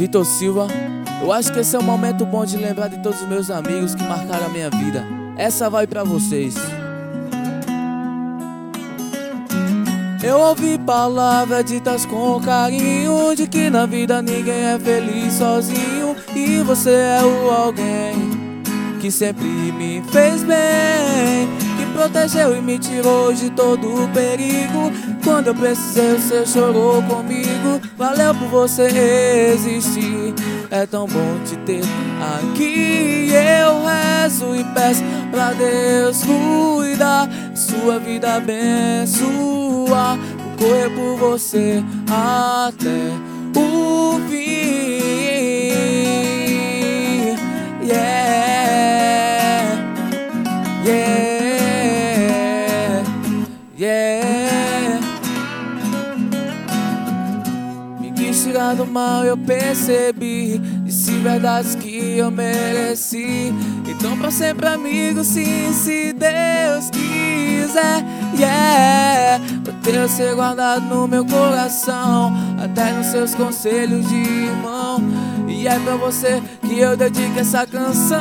Vitor Silva. Eu acho que esse é um momento bom de lembrar de todos os meus amigos que marcaram a minha vida. Essa vai pra vocês. Eu ouvi palavras ditas com carinho, de que na vida ninguém é feliz sozinho, e você é o alguém que sempre me fez bem, que protegeu e me tirou de todo o perigo. Quando eu precisei, você chorou comigo. Valeu por você existir, é tão bom te ter aqui. Eu rezo e peço pra Deus cuidar, sua vida abençoar, vou correr por você até o fim. Yeah, yeah, yeah. Me quis tirar do mal, eu percebi, disse verdades que eu mereci. Então pra sempre amigo, sim, se Deus quiser. Yeah, vou ter você guardado no meu coração, até nos seus conselhos de irmão. E é pra você que eu dedico essa canção.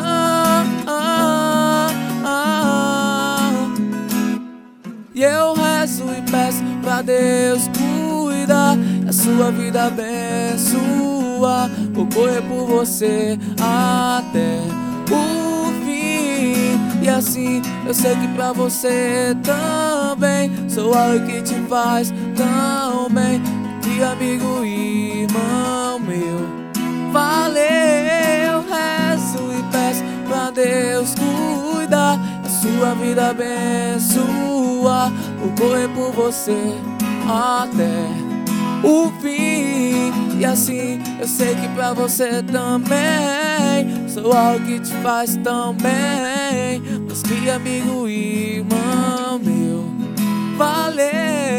E eu rezo e peço pra Deus cuidar, a sua vida abençoar, vou correr por você até o fim. E assim eu sei que pra você também sou algo que te faz tão bem, de amigo e irmão meu. Valeu, rezo e peço pra Deus cuidar, a sua vida abençoar, vou correr por você até o fim. E assim eu sei que pra você também sou algo que te faz tão bem, mas que amigo e irmão meu. Valeu.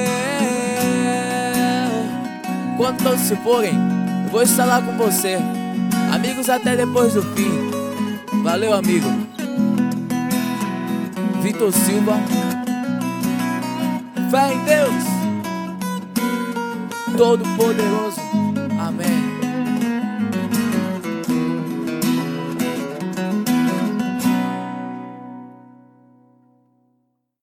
Quando todos se forem, eu vou estar lá com você, amigos até depois do fim. Valeu, amigo. Vitor Silva. Fé em Deus Todo-Poderoso. Amém.